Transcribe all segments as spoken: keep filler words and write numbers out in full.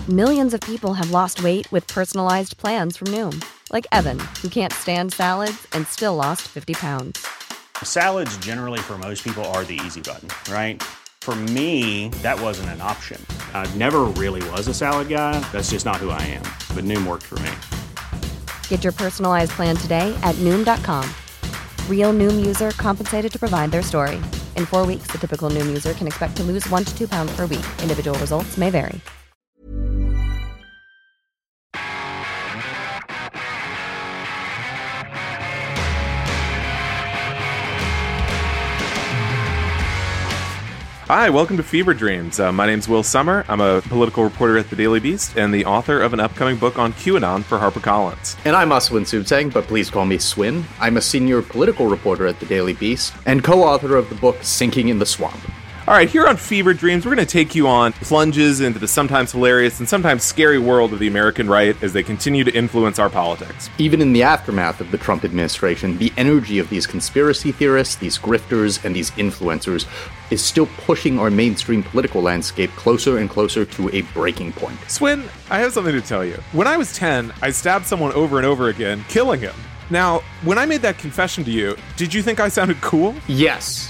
Millions of people have lost weight with personalized plans from Noom. Like Evan, who can't stand salads and still lost fifty pounds. Salads generally for most people are the easy button, right? For me, that wasn't an option. I never really was a salad guy. That's just not who I am. But Noom worked for me. Get your personalized plan today at Noom dot com. Real Noom user compensated to provide their story. In four weeks, the typical Noom user can expect to lose one to two pounds per week. Individual results may vary. Hi, welcome to Fever Dreams. Uh, my name's Will Sommer. I'm a political reporter at The Daily Beast and the author of an upcoming book on QAnon for HarperCollins. And I'm Aswin Subsang, but please call me Swin. I'm a senior political reporter at The Daily Beast and co-author of the book Sinking in the Swamp. All right, here on Fever Dreams, we're going to take you on plunges into the sometimes hilarious and sometimes scary world of the American right as they continue to influence our politics. Even in the aftermath of the Trump administration, the energy of these conspiracy theorists, these grifters, and these influencers is still pushing our mainstream political landscape closer and closer to a breaking point. Swin, I have something to tell you. When I was ten, I stabbed someone over and over again, killing him. Now, when I made that confession to you, did you think I sounded cool? Yes.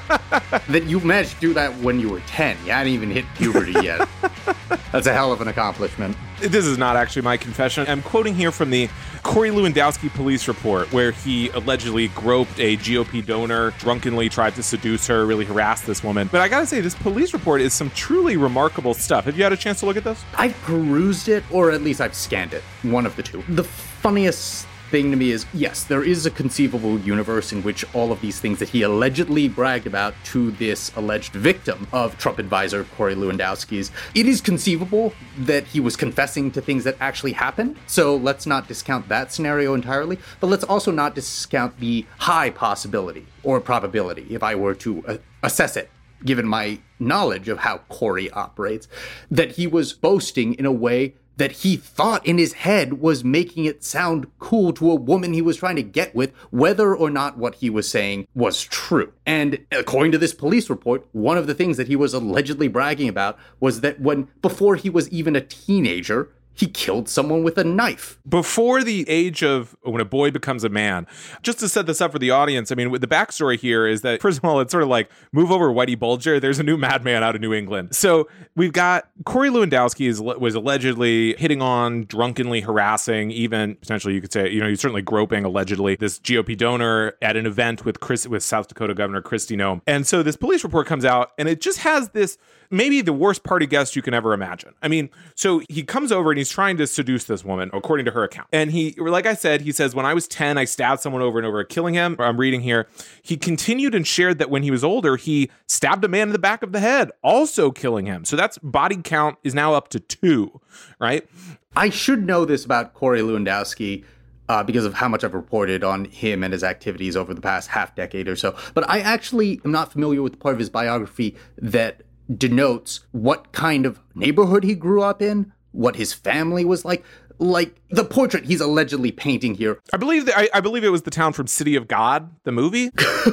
That you managed to do that when you were ten. You hadn't even hit puberty yet. That's a hell of an accomplishment. This is not actually my confession. I'm quoting here from the Corey Lewandowski police report, where he allegedly groped a G O P donor, drunkenly tried to seduce her, really harassed this woman. But I gotta say, this police report is some truly remarkable stuff. Have you had a chance to look at this? I've perused it, or at least I've scanned it. One of the two. The funniest thing to me is, yes, there is a conceivable universe in which all of these things that he allegedly bragged about to this alleged victim of Trump advisor Corey Lewandowski's, it is conceivable that he was confessing to things that actually happened. So let's not discount that scenario entirely, but let's also not discount the high possibility or probability, if I were to uh, assess it, given my knowledge of how Corey operates, that he was boasting in a way that he thought in his head was making it sound cool to a woman he was trying to get with, whether or not what he was saying was true. And according to this police report, one of the things that he was allegedly bragging about was that when, before he was even a teenager, he killed someone with a knife. Before the age of when a boy becomes a man. Just to set this up for the audience, I mean, the backstory here is that, first of all, it's sort of like, move over, Whitey Bulger. There's a new madman out of New England. So we've got Corey Lewandowski is, was allegedly hitting on, drunkenly harassing, even potentially you could say, you know, he's certainly groping, allegedly, this G O P donor at an event with Chris, with South Dakota Governor Kristi Noem. And so this police report comes out, and it just has this, maybe the worst party guest you can ever imagine. I mean, so he comes over and he's trying to seduce this woman, according to her account. And he, like I said, he says, when I was ten, I stabbed someone over and over, killing him. I'm reading here. He continued and shared that when he was older, he stabbed a man in the back of the head, also killing him. So that's body count is now up to two, right? I should know this about Corey Lewandowski, Uh, because of how much I've reported on him and his activities over the past half decade or so. But I actually am not familiar with the part of his biography that denotes what kind of neighborhood he grew up in, what his family was like. Like, the portrait he's allegedly painting here. I believe that I, I believe it was the town from City of God, the movie.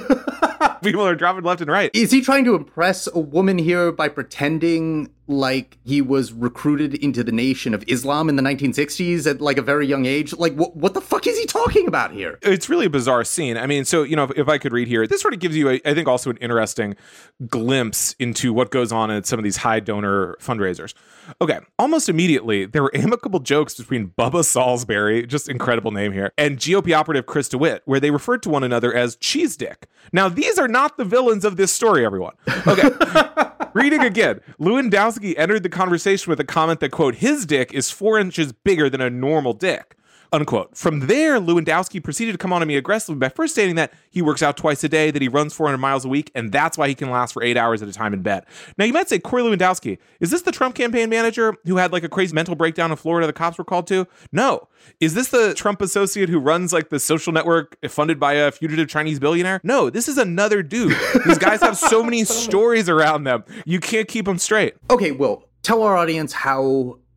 People are dropping left and right. Is he trying to impress a woman here by pretending like he was recruited into the Nation of Islam in the nineteen sixties at like a very young age? Like, wh- what the fuck is he talking about here? It's really a bizarre scene. I mean, so, you know, if, if I could read here, this sort of gives you, a, I think, also an interesting glimpse into what goes on at some of these high donor fundraisers. Okay, almost immediately, there were amicable jokes between Bubba Salisbury, just incredible name here, and G O P operative Chris DeWitt, where they referred to one another as cheese dick. Now, these are not the villains of this story, everyone. Okay, reading again. Lewandowski entered the conversation with a comment that, quote, his dick is four inches bigger than a normal dick, unquote. From there, Lewandowski proceeded to come on to me aggressively by first stating that he works out twice a day, that he runs four hundred miles a week, and that's why he can last for eight hours at a time in bed. Now, you might say, Corey Lewandowski, is this the Trump campaign manager who had like a crazy mental breakdown in Florida the cops were called to? No. Is this the Trump associate who runs like the social network funded by a fugitive Chinese billionaire? No, this is another dude. These guys have so many stories around them. You can't keep them straight. Okay, Will, tell our audience how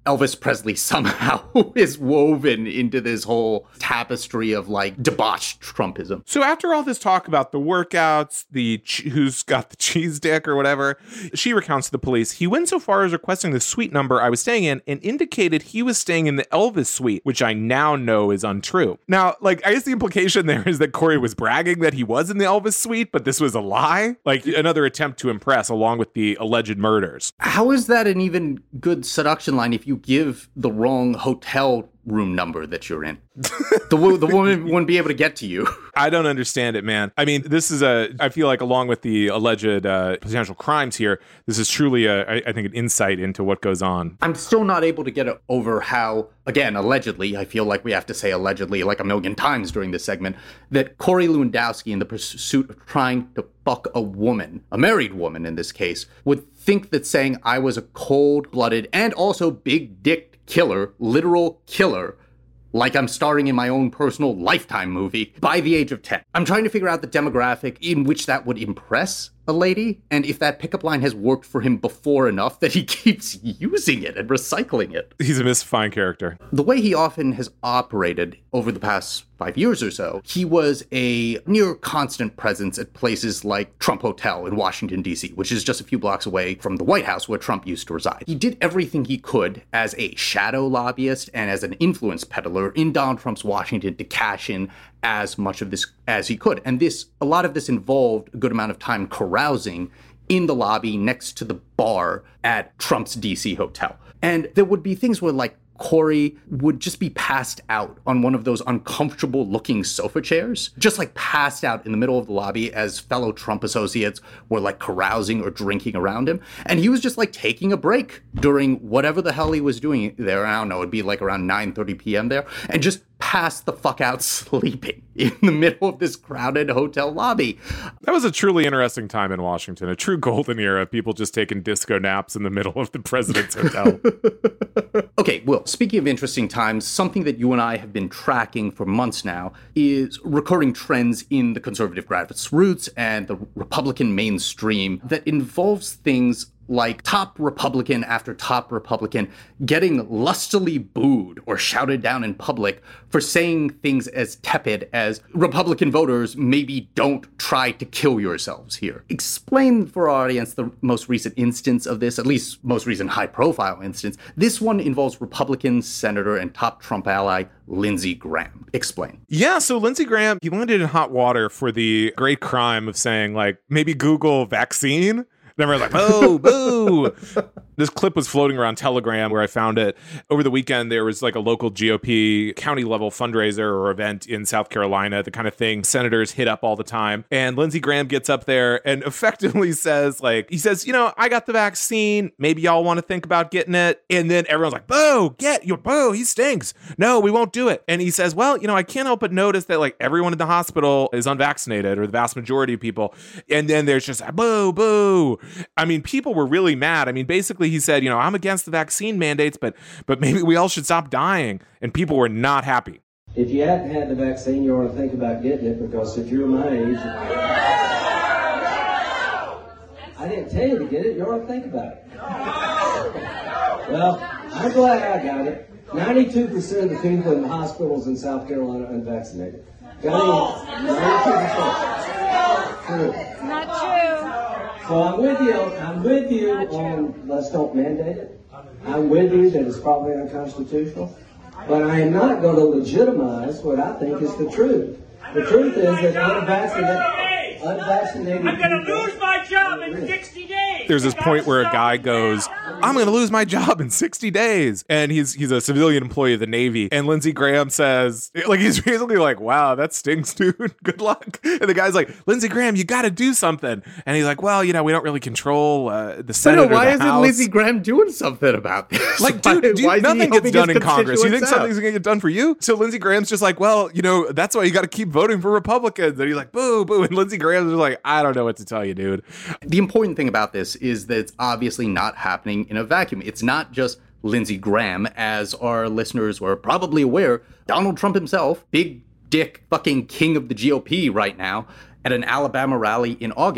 Elvis Presley somehow is woven into this whole tapestry of like debauched Trumpism. So after all this talk about the workouts, the ch- who's got the cheese dick or whatever, she recounts to the police, he went so far as requesting the suite number I was staying in and indicated he was staying in the Elvis suite, which I now know is untrue. Now, like, I guess the implication there is that Corey was bragging that he was in the Elvis suite, but this was a lie. Like another attempt to impress along with the alleged murders. How is that an even good seduction line if you give the wrong hotel room number that you're in? The, wo- the woman wouldn't be able to get to you. I don't understand it, man. I mean, this is a, I feel like along with the alleged uh, potential crimes here, this is truly, a, I, I think, an insight into what goes on. I'm still not able to get over how, again, allegedly, I feel like we have to say allegedly like a million times during this segment, that Corey Lewandowski, in the pursuit of trying to fuck a woman, a married woman in this case, would think that saying I was a cold-blooded and also big-dicked killer, literal killer, like I'm starring in my own personal Lifetime movie by the age of ten. I'm trying to figure out the demographic in which that would impress a lady, and if that pickup line has worked for him before enough that he keeps using it and recycling it. He's a mystifying character. The way he often has operated over the past five years or so, he was a near constant presence at places like Trump Hotel in Washington, D C, which is just a few blocks away from the White House where Trump used to reside. He did everything he could as a shadow lobbyist and as an influence peddler in Donald Trump's Washington to cash in as much of this as he could. And this, a lot of this involved a good amount of time carousing in the lobby next to the bar at Trump's D C hotel. And there would be things where, like, Corey would just be passed out on one of those uncomfortable looking sofa chairs, just like passed out in the middle of the lobby as fellow Trump associates were like carousing or drinking around him. And he was just like taking a break during whatever the hell he was doing there. I don't know, it'd be like around nine thirty p.m. there, and just passed the fuck out sleeping in the middle of this crowded hotel lobby. That was a truly interesting time in Washington, a true golden era, people just taking disco naps in the middle of the president's hotel. Okay, Will, speaking of interesting times, something that you and I have been tracking for months now is recurring trends in the conservative grassroots and the Republican mainstream that involves things like top Republican after top Republican getting lustily booed or shouted down in public for saying things as tepid as Republican voters maybe don't try to kill yourselves here. Explain for our audience the most recent instance of this, at least most recent high-profile instance. This one involves Republican Senator and top Trump ally Lindsey Graham. Explain. Yeah, so Lindsey Graham, he landed in hot water for the great crime of saying, like, maybe Google vaccine. And everyone's like, boo, boo. This clip was floating around Telegram where I found it. Over the weekend, there was like a local G O P county level fundraiser or event in South Carolina, the kind of thing senators hit up all the time. And Lindsey Graham gets up there and effectively says, like, he says, you know, I got the vaccine. Maybe y'all want to think about getting it. And then everyone's like, boo, get your boo. He stinks. No, we won't do it. And he says, well, you know, I can't help but notice that like everyone in the hospital is unvaccinated, or the vast majority of people. And then there's just boo, boo. I mean, people were really mad. I mean, basically he said, you know, I'm against the vaccine mandates, but but maybe we all should stop dying. And people were not happy. If you hadn't had the vaccine, you ought to think about getting it, because if you're my age, I didn't tell you to get it, you ought to think about it. Well, I'm glad I got it. ninety-two percent of the people in the hospitals in South Carolina are unvaccinated. Got it? ninety-two percent. True. Not true. So I'm with you. I'm with you on let's don't mandate it. I'm with you that it's probably unconstitutional, but I am not going to legitimize what I think is the truth. The truth is that unvaccinated, unvaccinated. I'm going to lose my job in sixty days. There's this point where a guy goes, I'm going to lose my job in sixty days. And he's he's a civilian employee of the Navy. And Lindsey Graham says, like, he's basically like, wow, that stinks, dude. Good luck. And the guy's like, Lindsey Graham, you got to do something. And he's like, well, you know, we don't really control uh, the Senate. No, why or the isn't House. Lindsey Graham doing something about this? Like, dude, why, dude why nothing gets done in Congress. You think out? something's going to get done for you? So Lindsey Graham's just like, well, you know, that's why you got to keep voting for Republicans. And he's like, boo, boo. And Lindsey Graham's just like, I don't know what to tell you, dude. The important thing about this is that it's obviously not happening in a vacuum. It's not just Lindsey Graham, as our listeners were probably aware. Donald Trump himself, big dick fucking king of the G O P right now, at an Alabama rally in August,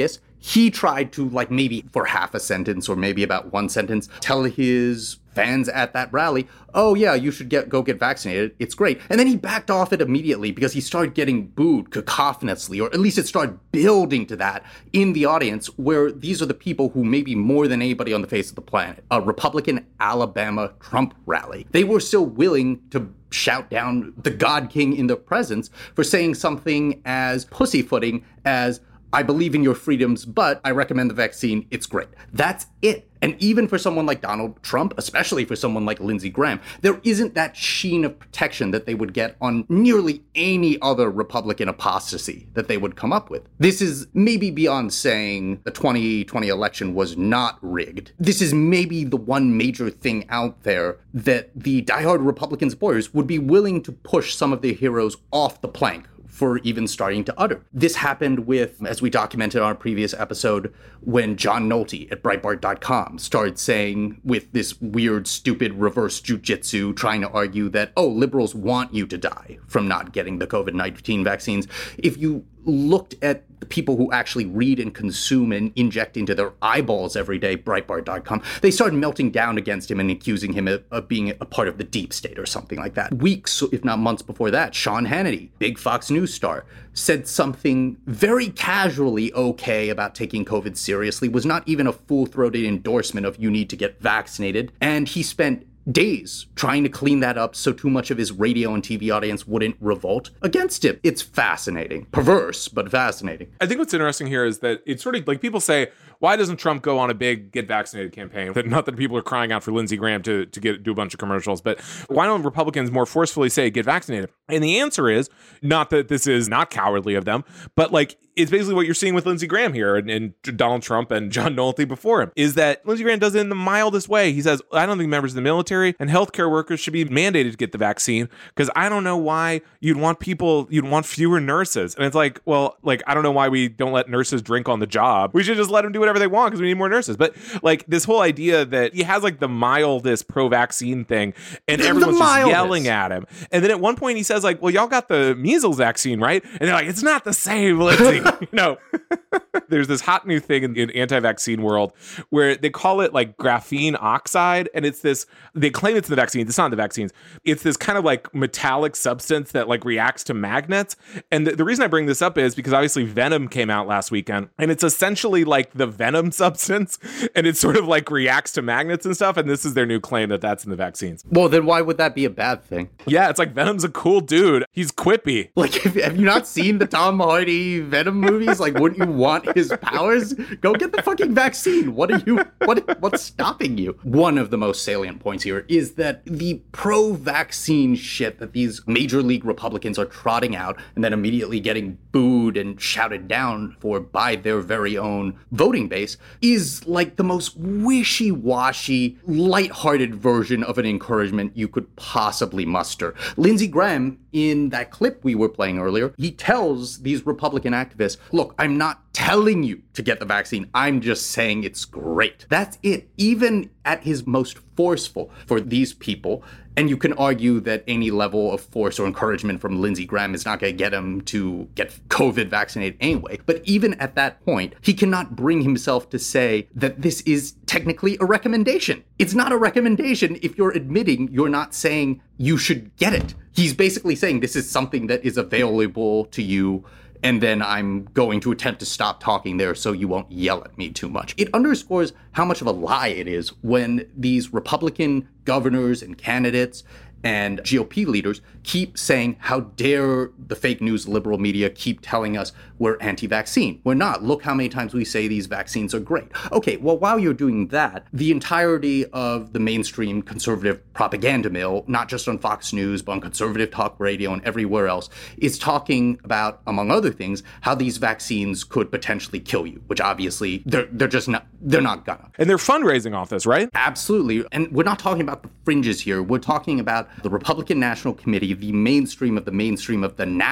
he tried to, like, maybe for half a sentence or maybe about one sentence, tell his fans at that rally, oh yeah, you should get go get vaccinated. It's great. And then he backed off it immediately because he started getting booed cacophonously, or at least it started building to that in the audience, where these are the people who maybe more than anybody on the face of the planet, a Republican Alabama Trump rally, they were still willing to shout down the God King in their presence for saying something as pussyfooting as, I believe in your freedoms, but I recommend the vaccine. It's great. That's it. And even for someone like Donald Trump, especially for someone like Lindsey Graham, there isn't that sheen of protection that they would get on nearly any other Republican apostasy that they would come up with. This is maybe beyond saying the twenty twenty election was not rigged. This is maybe the one major thing out there that the diehard Republican supporters would be willing to push some of their heroes off the plank for even starting to utter. This happened with, as we documented on our previous episode, when John Nolte at Breitbart dot com started saying, with this weird, stupid reverse jujitsu, trying to argue that, oh, liberals want you to die from not getting the covid nineteen vaccines. If you looked at the people who actually read and consume and inject into their eyeballs every day, Breitbart dot com, they started melting down against him and accusing him of, of being a part of the deep state or something like that. Weeks, if not months before that, Sean Hannity, big Fox News star, said something very casually okay about taking COVID seriously, was not even a full-throated endorsement of you need to get vaccinated, and he spent days trying to clean that up so too much of his radio and T V audience wouldn't revolt against it. It's fascinating. Perverse, but fascinating. I think what's interesting here is that it's sort of like people say, why doesn't Trump go on a big get vaccinated campaign? Not that people are crying out for Lindsey Graham to, to get do a bunch of commercials, but why don't Republicans more forcefully say get vaccinated? And the answer is, not that this is not cowardly of them, but like it's basically what you're seeing with Lindsey Graham here and, and Donald Trump and John Nolte before him, is that Lindsey Graham does it in the mildest way. He says, I don't think members of the military and healthcare workers should be mandated to get the vaccine because I don't know why you'd want people, you'd want fewer nurses. And it's like, well, like, I don't know why we don't let nurses drink on the job. We should just let them do whatever they want because we need more nurses. But like this whole idea that he has like the mildest pro-vaccine thing and The everyone's just mildest. yelling at him. And then at one point he says like, well, y'all got the measles vaccine, right? And they're like, it's not the same, Lindsey. You know, there's this hot new thing in, in anti-vaccine world where they call it like graphene oxide. And it's this, they claim it's the vaccines. It's not the vaccines. It's this kind of like metallic substance that like reacts to magnets. And the, the reason I bring this up is because obviously Venom came out last weekend and it's essentially like the venom substance. And it sort of like reacts to magnets and stuff. And this is their new claim that that's in the vaccines. Well, then why would that be a bad thing? Yeah, it's like Venom's a cool dude. He's quippy. Like, have have you not seen the Tom Hardy Venom movies? Like, wouldn't you want his powers? Go get the fucking vaccine. What are you, what, what's stopping you? One of the most salient points here is that the pro-vaccine shit that these major league Republicans are trotting out and then immediately getting booed and shouted down for by their very own voting base is like the most wishy-washy, lighthearted version of an encouragement you could possibly muster. Lindsey Graham, in that clip we were playing earlier, he tells these Republican activists, look, I'm not telling you to get the vaccine. I'm just saying it's great. That's it. Even at his most forceful for these people, and you can argue that any level of force or encouragement from Lindsey Graham is not going to get him to get COVID vaccinated anyway. But even at that point, he cannot bring himself to say that this is technically a recommendation. It's not a recommendation if you're admitting you're not saying you should get it. He's basically saying this is something that is available to you, and then I'm going to attempt to stop talking there so you won't yell at me too much. It underscores how much of a lie it is when these Republican governors and candidates and G O P leaders keep saying, how dare the fake news liberal media keep telling us we're anti-vaccine. We're not. Look how many times we say these vaccines are great. Okay, well, while you're doing that, the entirety of the mainstream conservative propaganda mill, not just on Fox News, but on conservative talk radio and everywhere else, is talking about, among other things, how these vaccines could potentially kill you, which obviously they're they're just not, they're not gonna. And they're fundraising off this, right? Absolutely. And we're not talking about the fringes here. We're talking about the Republican National Committee, the mainstream of the mainstream of the national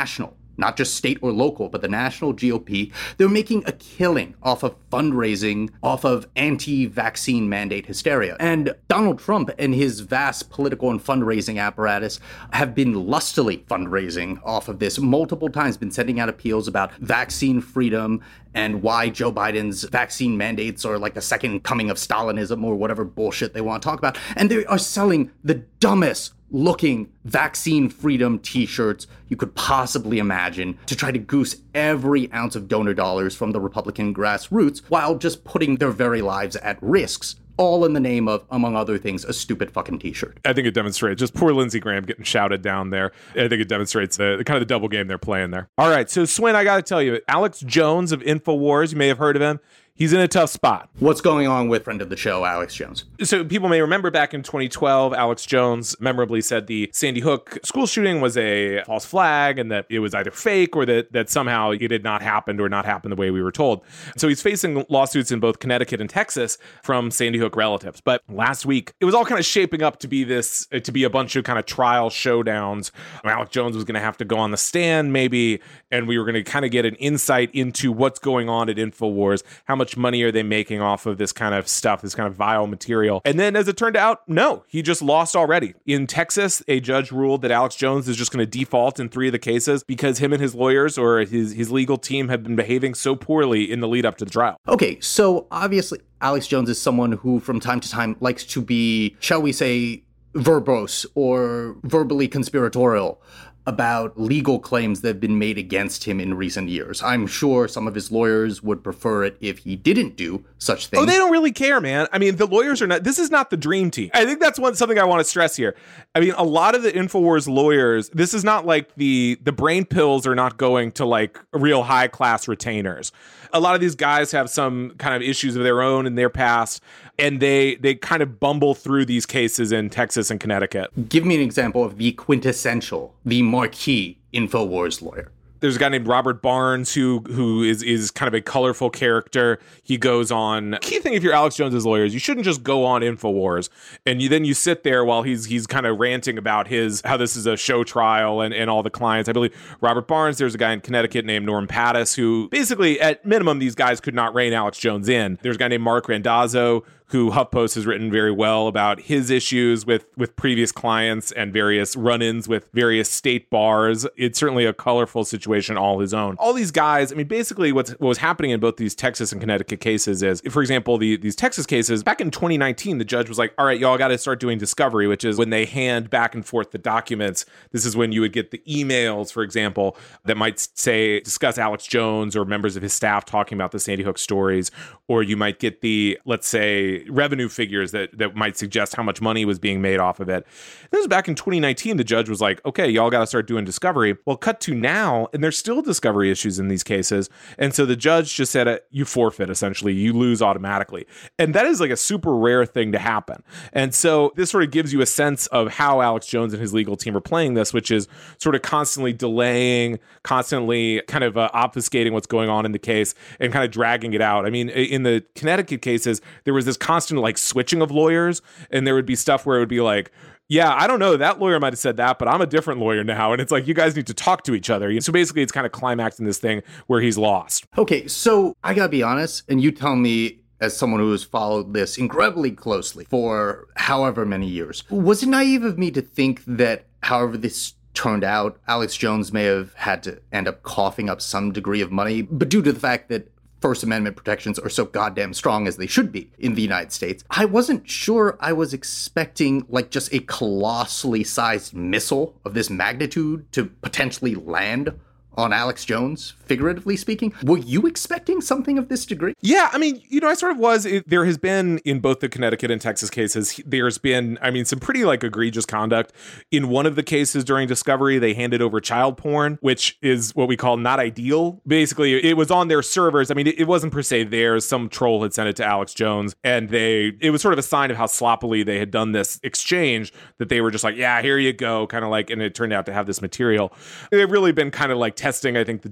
not just state or local, but the national G O P, they're making a killing off of fundraising, off of anti-vaccine mandate hysteria. And Donald Trump and his vast political and fundraising apparatus have been lustily fundraising off of this multiple times, been sending out appeals about vaccine freedom and why Joe Biden's vaccine mandates are like the second coming of Stalinism or whatever bullshit they want to talk about. And they are selling the dumbest looking vaccine freedom t-shirts you could possibly imagine to try to goose every ounce of donor dollars from the Republican grassroots while just putting their very lives at risks, all in the name of, among other things, a stupid fucking t-shirt. I think it demonstrates just poor Lindsey Graham getting shouted down there. I think it demonstrates the, the kind of the double game they're playing there. All right, so Swin, I got to tell you, Alex Jones of InfoWars, you may have heard of him. He's in a tough spot. What's going on with friend of the show, Alex Jones? So people may remember back in twenty twelve, Alex Jones memorably said the Sandy Hook school shooting was a false flag and that it was either fake or that, that somehow it had not happened or not happened the way we were told. So he's facing lawsuits in both Connecticut and Texas from Sandy Hook relatives. But last week, it was all kind of shaping up to be this, to be a bunch of kind of trial showdowns. Alex Jones was going to have to go on the stand maybe, and we were going to kind of get an insight into what's going on at InfoWars, how much money are they making off of this kind of stuff, this kind of vile material. And then as it turned out, no, he just lost already. In Texas, a judge ruled that Alex Jones is just going to default in three of the cases because him and his lawyers or his, his legal team have been behaving so poorly in the lead up to the trial. Okay, so obviously Alex Jones is someone who from time to time likes to be, shall we say, verbose or verbally conspiratorial about legal claims that have been made against him in recent years. I'm sure some of his lawyers would prefer it if he didn't do such things. Oh, they don't really care, man. I mean, the lawyers are not, this is not the dream team. I think that's one something I want to stress here. I mean, a lot of the InfoWars lawyers, this is not like the, the brain pills are not going to like real high class retainers. A lot of these guys have some kind of issues of their own in their past, and they they kind of bumble through these cases in Texas and Connecticut. Give me an example of the quintessential, the marquee InfoWars lawyer. There's a guy named Robert Barnes who who is is kind of a colorful character. He goes on. Key thing if you're Alex Jones's lawyer is you shouldn't just go on InfoWars and you then you sit there while he's he's kind of ranting about his how this is a show trial and, and all the clients. I believe Robert Barnes. There's a guy in Connecticut named Norm Pattis who basically at minimum these guys could not rein Alex Jones in. There's a guy named Mark Randazzo who HuffPost has written very well about his issues with, with previous clients and various run-ins with various state bars. It's certainly a colorful situation all his own. All these guys, I mean, basically what's, what was happening in both these Texas and Connecticut cases is, for example, the these Texas cases, back in twenty nineteen, the judge was like, all right, y'all got to start doing discovery, which is when they hand back and forth the documents. This is when you would get the emails, for example, that might say, discuss Alex Jones or members of his staff talking about the Sandy Hook stories, or you might get the, let's say, revenue figures that, that might suggest how much money was being made off of it. This was back in twenty nineteen. The judge was like, okay, y'all got to start doing discovery. Well, cut to now, and there's still discovery issues in these cases. And so the judge just said, uh, you forfeit, essentially. You lose automatically. And that is like a super rare thing to happen. And so this sort of gives you a sense of how Alex Jones and his legal team are playing this, which is sort of constantly delaying, constantly kind of uh, obfuscating what's going on in the case and kind of dragging it out. I mean, in the Connecticut cases, there was this constant like switching of lawyers, and there would be stuff where it would be like, yeah, I don't know, that lawyer might have said that, but I'm a different lawyer now. And it's like, you guys need to talk to each other. So basically it's kind of climaxing this thing where he's lost. Okay, so I gotta be honest, and you tell me as someone who has followed this incredibly closely for however many years, was it naive of me to think that however this turned out, Alex Jones may have had to end up coughing up some degree of money, but due to the fact that First Amendment protections are so goddamn strong as they should be in the United States, I wasn't sure I was expecting like just a colossally sized missile of this magnitude to potentially land on Alex Jones, figuratively speaking. Were you expecting something of this degree? Yeah, I mean, you know, I sort of was. It, there has been, in both the Connecticut and Texas cases, there's been, I mean, some pretty, like, egregious conduct. In one of the cases during discovery, they handed over child porn, which is what we call not ideal. Basically, it was on their servers. I mean, it, it wasn't per se theirs. Some troll had sent it to Alex Jones, and they, it was sort of a sign of how sloppily they had done this exchange, that they were just like, yeah, here you go, kind of like, and it turned out to have this material. They've really been kind of like testing, I think, the judge's patience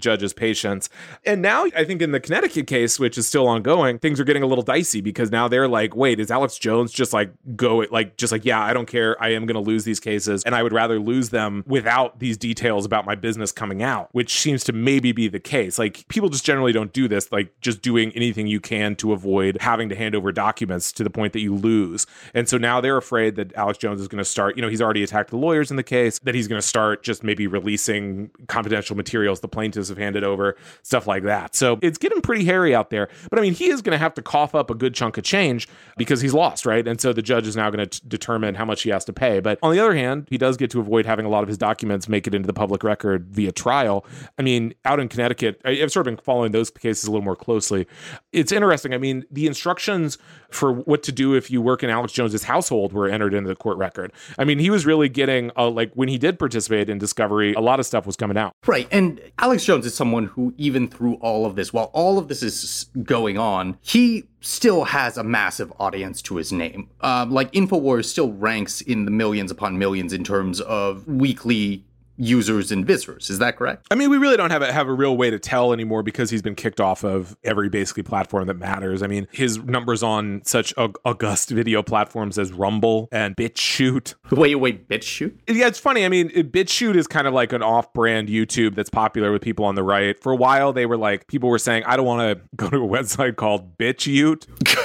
patience. And now I think in the Connecticut case, which is still ongoing, things are getting a little dicey because now they're like, wait, is Alex Jones just like go like just like, yeah, I don't care. I am going to lose these cases and I would rather lose them without these details about my business coming out, which seems to maybe be the case. Like people just generally don't do this, like just doing anything you can to avoid having to hand over documents to the point that you lose. And so now they're afraid that Alex Jones is going to start, you know, he's already attacked the lawyers in the case, that he's going to start just maybe releasing confidential materials the plaintiffs have handed over, stuff like that. So it's getting pretty hairy out there. But I mean, he is going to have to cough up a good chunk of change because he's lost, right? And so the judge is now going to determine how much he has to pay. But on the other hand, he does get to avoid having a lot of his documents make it into the public record via trial. I mean, out in Connecticut, I've sort of been following those cases a little more closely. It's interesting. I mean, the instructions for what to do if you work in Alex Jones's household were entered into the court record. I mean, he was really getting, a, like, when he did participate in discovery, a lot of stuff was coming out. Right. And Alex Jones is someone who, even through all of this, while all of this is going on, he still has a massive audience to his name. Um, like, InfoWars still ranks in the millions upon millions in terms of weekly users and visitors. Is that correct? I mean, we really don't have a, have a real way to tell anymore because he's been kicked off of every basically platform that matters. I mean, his numbers on such aug- august video platforms as Rumble and BitChute. Wait, wait, BitChute? Yeah, it's funny. I mean, BitChute is kind of like an off-brand YouTube that's popular with people on the right. For a while, they were like, people were saying, I don't want to go to a website called BitChute.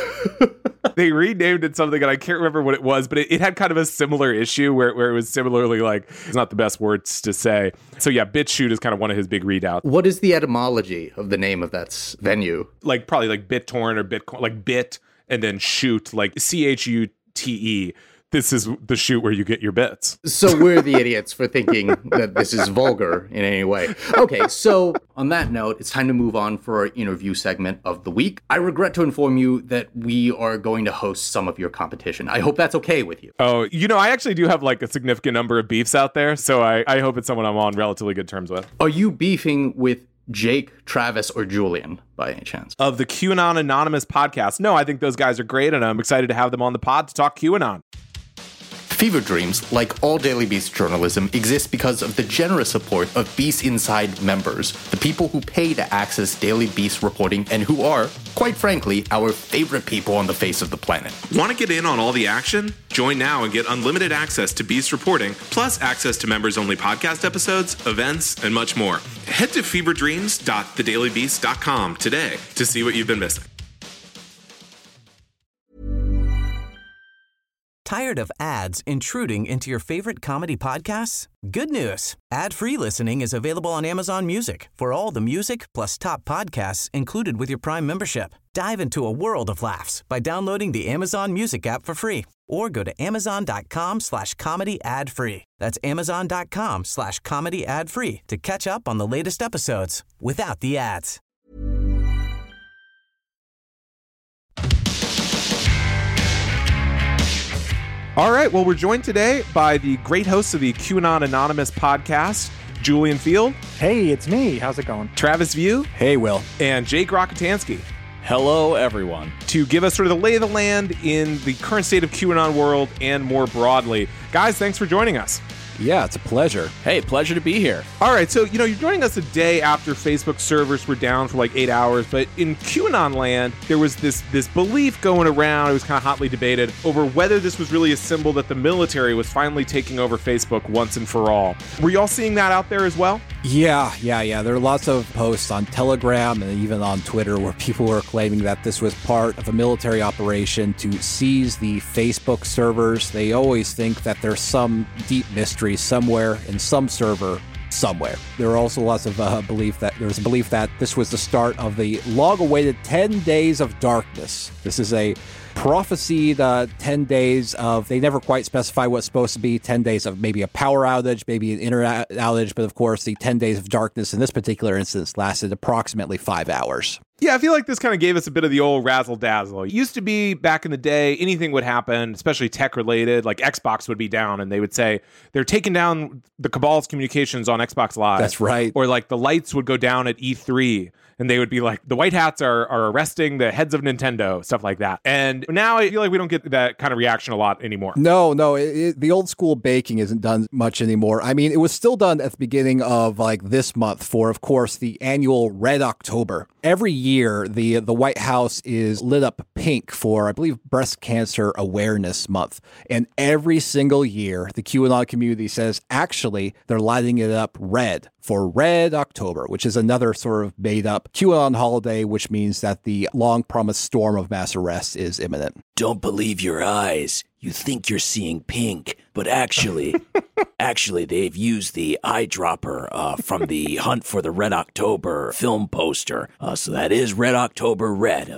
They renamed it something, and I can't remember what it was, but it, it had kind of a similar issue where, where it was similarly like, it's not the best words to say. So yeah, BitChute is kind of one of his big readouts. What is the etymology of the name of that s- venue? Like probably like BitTorrent or Bitcoin, like bit and then shoot, like C H U T E. This is the shoot where you get your bits. So we're the idiots for thinking that this is vulgar in any way. Okay, so on that note, it's time to move on for our interview segment of the week. I regret to inform you that we are going to host some of your competition. I hope that's okay with you. Oh, you know, I actually do have like a significant number of beefs out there, so I, I hope it's someone I'm on relatively good terms with. Are you beefing with Jake, Travis, or Julian by any chance? Of the QAnon Anonymous podcast? No, I think those guys are great, and I'm excited to have them on the pod to talk QAnon. Fever Dreams, like all Daily Beast journalism, exists because of the generous support of Beast Inside members, the people who pay to access Daily Beast reporting and who are, quite frankly, our favorite people on the face of the planet. Want to get in on all the action? Join now and get unlimited access to Beast reporting, plus access to members-only podcast episodes, events, and much more. Head to fever dreams dot the daily beast dot com today to see what you've been missing. Tired of ads intruding into your favorite comedy podcasts? Good news. Ad-free listening is available on Amazon Music for all the music plus top podcasts included with your Prime membership. Dive into a world of laughs by downloading the Amazon Music app for free or go to amazon.com slash comedy ad free. That's amazon.com slash comedy ad free to catch up on the latest episodes without the ads. All right, well, we're joined today by the great hosts of the QAnon Anonymous podcast, Julian Field. Hey, it's me. How's it going? Travis View. Hey, Will. And Jake Rockatansky. Hello, everyone. To give us sort of the lay of the land in the current state of QAnon world and more broadly. Guys, thanks for joining us. Yeah, it's a pleasure. Hey, pleasure to be here. All right, so, you know, you're joining us a day after Facebook servers were down for like eight hours, but in QAnon land, there was this this belief going around, it was kind of hotly debated, over whether this was really a symbol that the military was finally taking over Facebook once and for all. Were y'all seeing that out there as well? Yeah, yeah, yeah. There are lots of posts on Telegram and even on Twitter where people were claiming that this was part of a military operation to seize the Facebook servers. They always think that there's some deep mystery somewhere in some server somewhere. There are also lots of uh, belief that there's a belief that this was the start of the long-awaited ten days of darkness. This is a prophesied uh, ten days of, they never quite specify what's supposed to be, ten days of maybe a power outage, maybe an internet outage, but of course the ten days of darkness in this particular instance lasted approximately five hours. Yeah, I feel like this kind of gave us a bit of the old razzle dazzle. It used to be back in the day, anything would happen, especially tech related, like Xbox would be down and they would say they're taking down the Cabal's communications on Xbox Live. That's right. Or like the lights would go down at E three and they would be like, the white hats are, are arresting the heads of Nintendo, stuff like that. And now I feel like we don't get that kind of reaction a lot anymore. No, no, it, it, the old school baking isn't done much anymore. I mean, it was still done at the beginning of like this month for, of course, the annual Red October. Every year, the the White House is lit up pink for, I believe, Breast Cancer Awareness Month. And every single year, the QAnon community says, actually, they're lighting it up red for Red October, which is another sort of made up QAnon holiday, which means that the long promised storm of mass arrests is imminent. Don't believe your eyes. You think you're seeing pink, but actually, actually, they've used the eyedropper uh, from the Hunt for the Red October film poster. Uh, so that is Red October Red.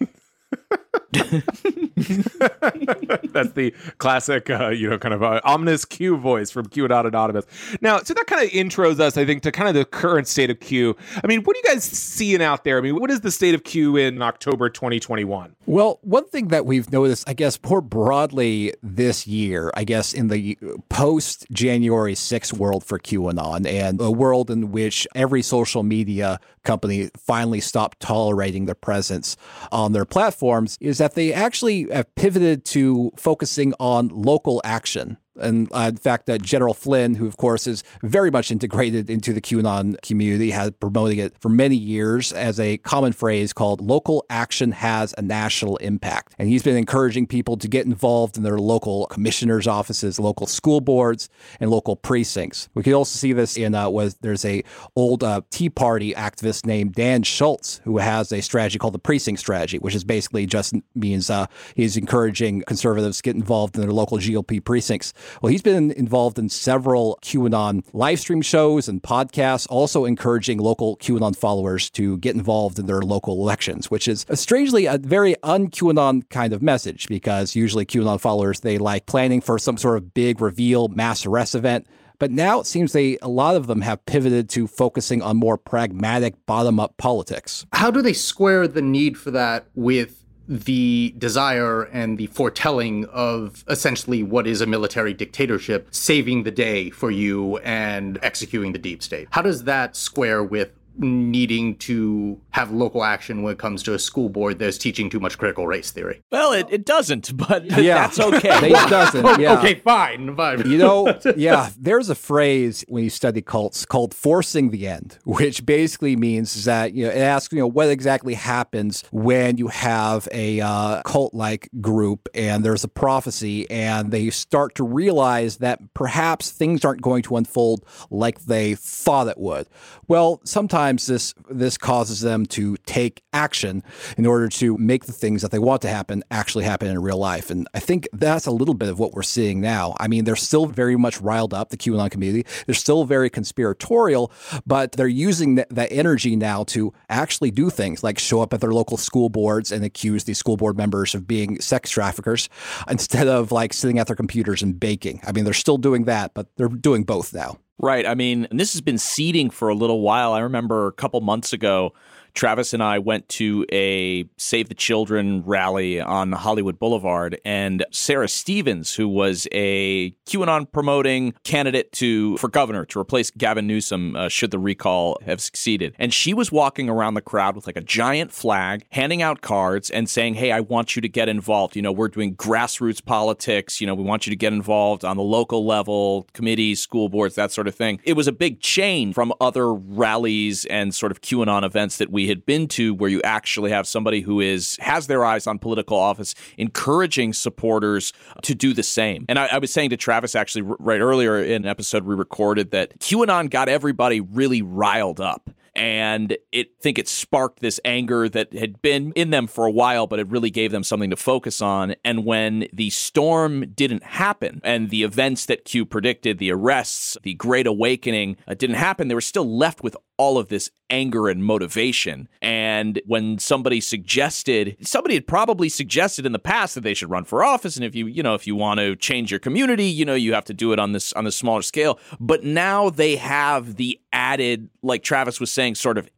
That's the classic, uh, you know, kind of uh, ominous Q voice from QAnon Anonymous. Now, so that kind of intros us, I think, to kind of the current state of Q. I mean, what are you guys seeing out there? I mean, what is the state of Q in October twenty twenty-one? Well, one thing that we've noticed, I guess, more broadly this year, I guess, in the post-January sixth world for QAnon, and a world in which every social media company finally stopped tolerating their presence on their platforms, is that they actually have pivoted to focusing on local action. And uh, in fact, uh, General Flynn, who, of course, is very much integrated into the QAnon community, has been promoting it for many years as a common phrase called local action has a national impact. And he's been encouraging people to get involved in their local commissioners' offices, local school boards, and local precincts. We can also see this in uh, was there's a old uh, Tea Party activist named Dan Schultz, who has a strategy called the precinct strategy, which is basically just means uh, he's encouraging conservatives to get involved in their local G O P precincts. Well, he's been involved in several QAnon live stream shows and podcasts, also encouraging local QAnon followers to get involved in their local elections, which is a strangely a very un-QAnon kind of message, because usually QAnon followers, they like planning for some sort of big reveal mass arrest event. But now it seems they a lot of them have pivoted to focusing on more pragmatic bottom-up politics. How do they square the need for that with the desire and the foretelling of essentially what is a military dictatorship saving the day for you and executing the deep state? How does that square with needing to have local action when it comes to a school board that's teaching too much critical race theory? Well, it, it doesn't, but yeah. that's okay. It doesn't, yeah. Okay, fine. fine. You know, yeah, there's a phrase when you study cults called forcing the end, which basically means that, you know, it asks, you know, what exactly happens when you have a uh, cult-like group and there's a prophecy and they start to realize that perhaps things aren't going to unfold like they thought it would. Well, sometimes this this causes them to take action in order to make the things that they want to happen actually happen in real life. And I think that's a little bit of what we're seeing now. I mean, they're still very much riled up, the QAnon community. They're still very conspiratorial, but they're using that, that energy now to actually do things like show up at their local school boards and accuse these school board members of being sex traffickers instead of like sitting at their computers and baking. I mean, they're still doing that, but they're doing both now. Right. I mean, and this has been seeding for a little while. I remember a couple months ago, Travis and I went to a Save the Children rally on Hollywood Boulevard, and Sarah Stevens, who was a QAnon promoting candidate to for governor to replace Gavin Newsom uh, should the recall have succeeded. And she was walking around the crowd with like a giant flag, handing out cards and saying, hey, I want you to get involved. You know, we're doing grassroots politics. You know, we want you to get involved on the local level, committees, school boards, that sort of thing. It was a big chain from other rallies and sort of QAnon events that we had been to, where you actually have somebody who is has their eyes on political office, encouraging supporters to do the same. And I, I was saying to Travis actually right earlier in an episode we recorded that QAnon got everybody really riled up. And it I think it sparked this anger that had been in them for a while, but it really gave them something to focus on. And when the storm didn't happen and the events that Q predicted, the arrests, the Great Awakening uh, didn't happen, they were still left with all of this anger and motivation. And when somebody suggested, somebody had probably suggested in the past that they should run for office. And if you, you know, if you want to change your community, you know, you have to do it on this, on this smaller scale. But now they have the added, like Travis was saying, sort of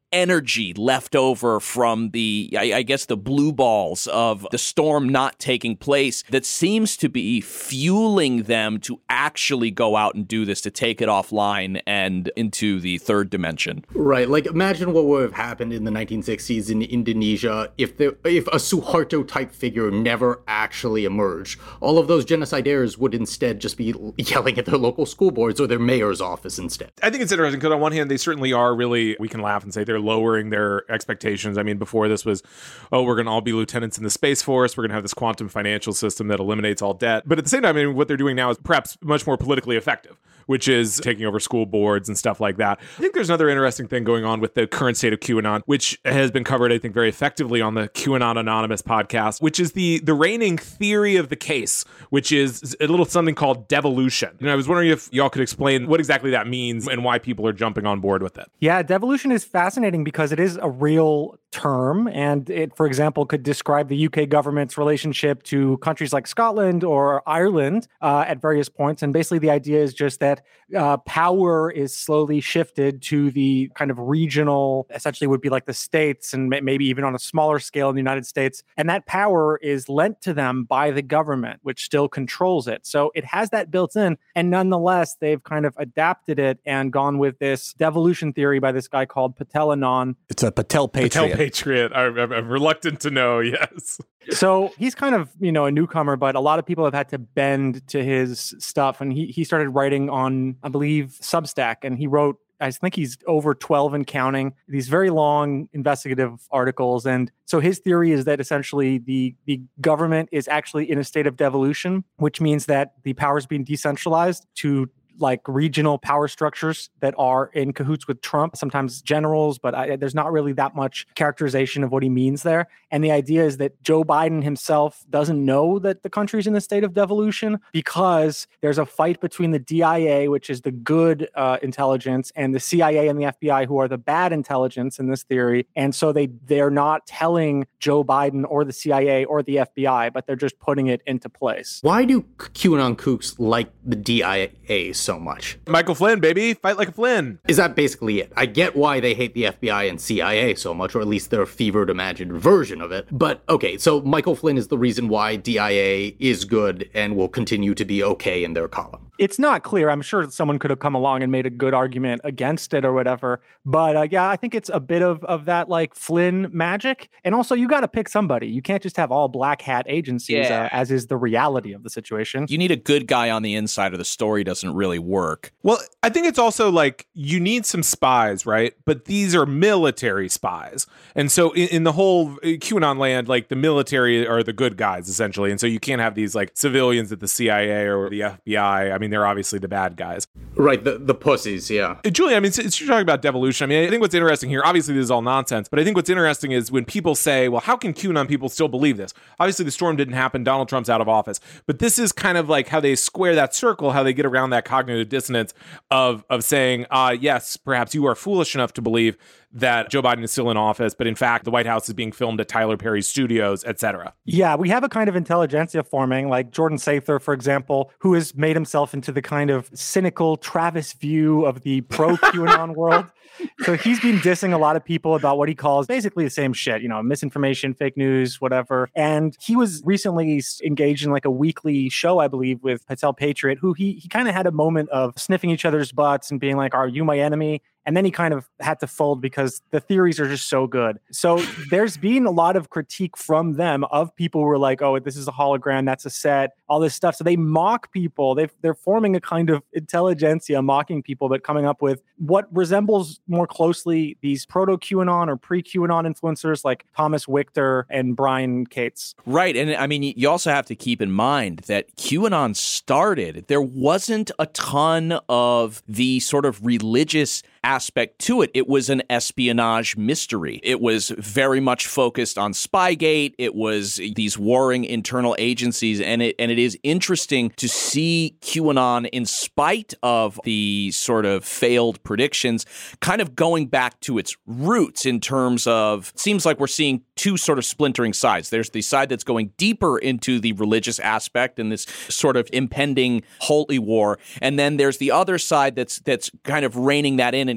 energy left over from the, I, I guess, the blue balls of the storm not taking place that seems to be fueling them to actually go out and do this, to take it offline and into the third dimension. Right. Like, imagine what would have happened in the nineteen sixties in Indonesia if the, if a Suharto-type figure never actually emerged. All of those genocidaires would instead just be yelling at their local school boards or their mayor's office instead. I think it's interesting because on one hand, they certainly are really, we can laugh and say they're lowering their expectations. I mean, before this was, oh, we're going to all be lieutenants in the Space Force. We're going to have this quantum financial system that eliminates all debt. But at the same time, I mean, what they're doing now is perhaps much more politically effective, which is taking over school boards and stuff like that. I think there's another interesting thing going on with the current state of QAnon, which has been covered, I think, very effectively on the QAnon Anonymous podcast, which is the, the reigning theory of the case, which is a little something called devolution. And I was wondering if y'all could explain what exactly that means and why people are jumping on board with it. Yeah, devolution is fascinating because it is a real term, and it, for example, could describe the U K government's relationship to countries like Scotland or Ireland uh, at various points. And basically the idea is just that uh, power is slowly shifted to the kind of regional, essentially would be like the states and maybe even on a smaller scale in the United States. And that power is lent to them by the government, which still controls it. So it has that built in. And nonetheless, they've kind of adapted it and gone with this devolution theory by this guy called Patel Anand. It's a Patel Patriot. Patel Patriot. I'm, I'm reluctant to know, yes. So he's kind of, you know, a newcomer, but a lot of people have had to bend to his stuff. And he, he started writing on, I believe, Substack, and he wrote, I think he's over twelve and counting, these very long investigative articles. And so his theory is that essentially the, the government is actually in a state of devolution, which means that the power is being decentralized to like regional power structures that are in cahoots with Trump, sometimes generals, but I, there's not really that much characterization of what he means there. And the idea is that Joe Biden himself doesn't know that the country's in a state of devolution because there's a fight between the D I A, which is the good uh, intelligence, and the C I A and the F B I, who are the bad intelligence in this theory. And so they, they're not telling Joe Biden or the C I A or the F B I, but they're just putting it into place. Why do QAnon kooks like the D I A so much? Michael Flynn, baby. Fight like a Flynn. Is that basically it? I get why they hate the F B I and C I A so much, or at least their fevered imagined version of it. But okay, so Michael Flynn is the reason why D I A is good and will continue to be okay in their column. It's not clear. I'm sure someone could have come along and made a good argument against it or whatever. But uh, yeah, I think it's a bit of, of that like Flynn magic. And also, you got to pick somebody. You can't just have all black hat agencies, Yeah. uh, as is the reality of the situation. You need a good guy on the inside or the story doesn't really work. Well, I think it's also like you need some spies, right? But these are military spies. And so in, in the whole QAnon land, like the military are the good guys, essentially. And so you can't have these like civilians at the C I A or the F B I. I mean, they're obviously the bad guys. Right, the, the pussies, yeah. Uh, Julie, I mean, since you're talking about devolution, I mean, I think what's interesting here, obviously this is all nonsense, but I think what's interesting is when people say, well, how can QAnon people still believe this? Obviously the storm didn't happen, Donald Trump's out of office, but this is kind of like how they square that circle, how they get around that cognitive dissonance of, of saying, uh, yes, perhaps you are foolish enough to believe that Joe Biden is still in office, but in fact, the White House is being filmed at Tyler Perry's studios, et cetera. Yeah, we have a kind of intelligentsia forming, like Jordan Sather, for example, who has made himself into the kind of cynical Travis view of the pro-QAnon world. So he's been dissing a lot of people about what he calls basically the same shit, you know, misinformation, fake news, whatever. And he was recently engaged in like a weekly show, I believe, with Patel Patriot, who he he kind of had a moment of sniffing each other's butts and being like, are you my enemy? And then he kind of had to fold because the theories are just so good. So there's been a lot of critique from them of people who were like, oh, this is a hologram, that's a set, all this stuff. So they mock people. They've, they're forming a kind of intelligentsia, mocking people, but coming up with what resembles more closely these proto-QAnon or pre-QAnon influencers like Thomas Wichter and Brian Cates. Right. And I mean, you also have to keep in mind that QAnon started, there wasn't a ton of the sort of religious aspect to it. It was an espionage mystery. It was very much focused on Spygate. It was these warring internal agencies. And it and it is interesting to see QAnon, in spite of the sort of failed predictions, kind of going back to its roots in terms of, it seems like we're seeing two sort of splintering sides. There's the side that's going deeper into the religious aspect and this sort of impending holy war. And then there's the other side that's that's kind of reining that in and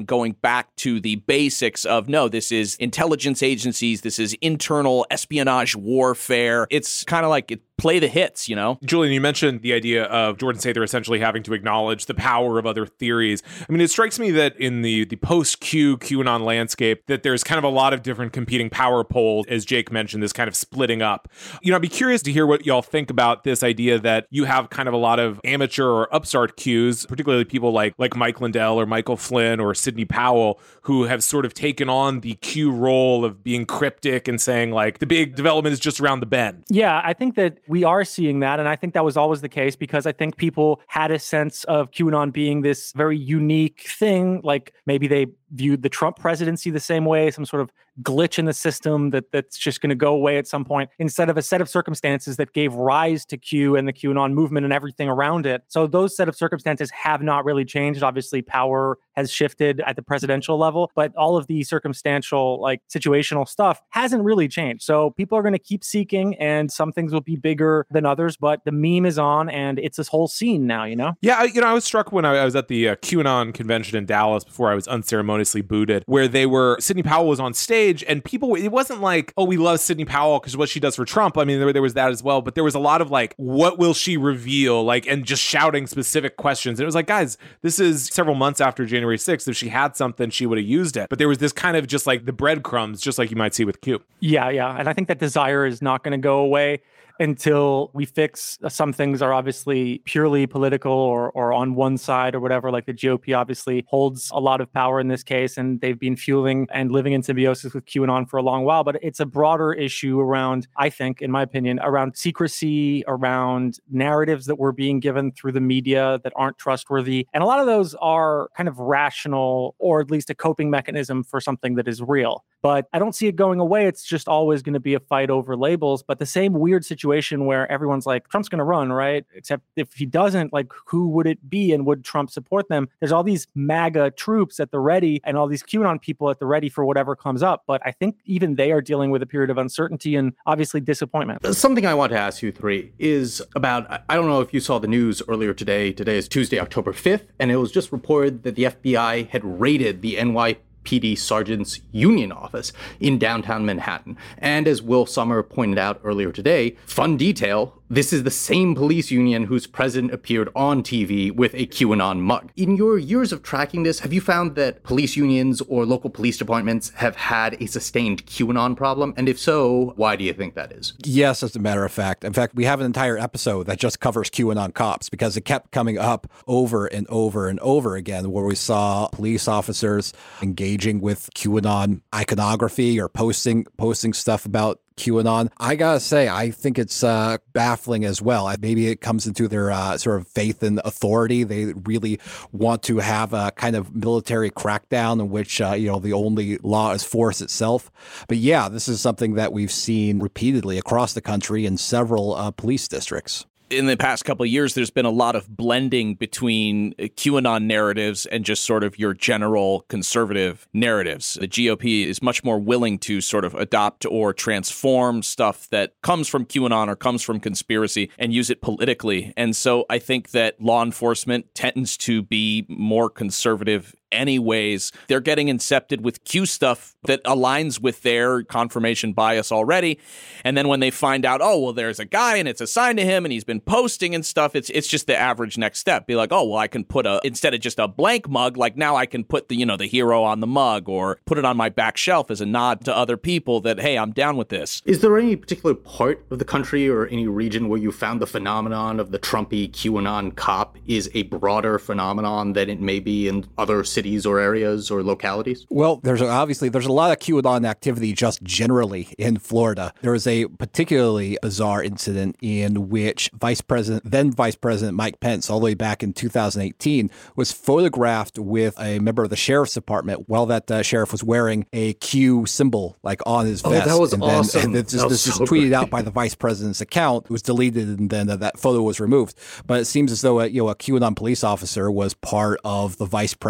and going back to the basics of, no, this is intelligence agencies, this is internal espionage warfare. It's kind of like it, play the hits, you know? Julian, you mentioned the idea of Jordan Sather essentially having to acknowledge the power of other theories. I mean, it strikes me that in the, the post-Q QAnon landscape, that there's kind of a lot of different competing power poles, as Jake mentioned, this kind of splitting up. You know, I'd be curious to hear what y'all think about this idea that you have kind of a lot of amateur or upstart Qs, particularly people like, like Mike Lindell or Michael Flynn or Sidney Powell, who have sort of taken on the Q role of being cryptic and saying, like, the big development is just around the bend. Yeah, I think that we are seeing that. And I think that was always the case because I think people had a sense of QAnon being this very unique thing. Like maybe they viewed the Trump presidency the same way, some sort of glitch in the system that that's just going to go away at some point, instead of a set of circumstances that gave rise to Q and the QAnon movement and everything around it. So those set of circumstances have not really changed. Obviously, power has shifted at the presidential level, but all of the circumstantial, like situational stuff hasn't really changed. So people are going to keep seeking, and some things will be bigger than others, but the meme is on and it's this whole scene now, you know? Yeah, you know, I was struck when I was at the uh, QAnon convention in Dallas before I was unceremoniously booted, where they were, Sidney Powell was on stage, and people, it wasn't like, oh, we love Sidney Powell because what she does for Trump. I mean, there, there was that as well, but there was a lot of like, what will she reveal? Like, and just shouting specific questions. And it was like, guys, this is several months after January sixth. If she had something, she would have used it. But there was this kind of just like the breadcrumbs, just like you might see with Q. Yeah, yeah. And I think that desire is not going to go away until we fix some things are obviously purely political or or on one side or whatever. Like the G O P obviously holds a lot of power in this case, and they've been fueling and living in symbiosis with QAnon for a long while. But it's a broader issue around, I think, in my opinion, around secrecy, around narratives that were being given through the media that aren't trustworthy. And a lot of those are kind of rational, or at least a coping mechanism for something that is real. But I don't see it going away. It's just always going to be a fight over labels. But the same weird situation where everyone's like, Trump's going to run, right? Except if he doesn't, like, who would it be and would Trump support them? There's all these MAGA troops at the ready and all these QAnon people at the ready for whatever comes up. But I think even they are dealing with a period of uncertainty and obviously disappointment. Something I want to ask you three is about, I don't know if you saw the news earlier today. Today is Tuesday, October fifth, and it was just reported that the F B I had raided the N Y P D Sergeant's Union office in downtown Manhattan. And as Will Sommer pointed out earlier today, fun detail, this is the same police union whose president appeared on T V with a QAnon mug. In your years of tracking this, have you found that police unions or local police departments have had a sustained QAnon problem? And if so, why do you think that is? Yes, as a matter of fact. In fact, we have an entire episode that just covers QAnon cops because it kept coming up over and over and over again, where we saw police officers engaging with QAnon iconography or posting posting stuff about QAnon. I gotta say, I think it's uh, baffling as well. Maybe it comes into their uh, sort of faith in authority. They really want to have a kind of military crackdown in which, uh, you know, the only law is force itself. But yeah, this is something that we've seen repeatedly across the country in several uh, police districts. In the past couple of years, there's been a lot of blending between QAnon narratives and just sort of your general conservative narratives. The G O P is much more willing to sort of adopt or transform stuff that comes from QAnon or comes from conspiracy and use it politically. And so I think that law enforcement tends to be more conservative anyways. They're getting incepted with Q stuff that aligns with their confirmation bias already. And then when they find out, oh, well, there's a guy and it's assigned to him and he's been posting and stuff, it's it's just the average next step. Be like, oh, well, I can put a, instead of just a blank mug, like now I can put the, you know, the hero on the mug or put it on my back shelf as a nod to other people that, hey, I'm down with this. Is there any particular part of the country or any region where you found the phenomenon of the Trumpy QAnon cop is a broader phenomenon than it may be in other cities or areas or localities? Well, there's obviously there's a lot of QAnon activity just generally in Florida. There was a particularly bizarre incident in which Vice President, then Vice President Mike Pence, all the way back in two thousand eighteen, was photographed with a member of the sheriff's department while that uh, sheriff was wearing a Q symbol like on his vest. Oh, that was and then, awesome. And this, that was this so is tweeted great. out by the vice president's account. It was deleted, and then uh, that photo was removed. But it seems as though uh, you know a QAnon police officer was part of the vice president's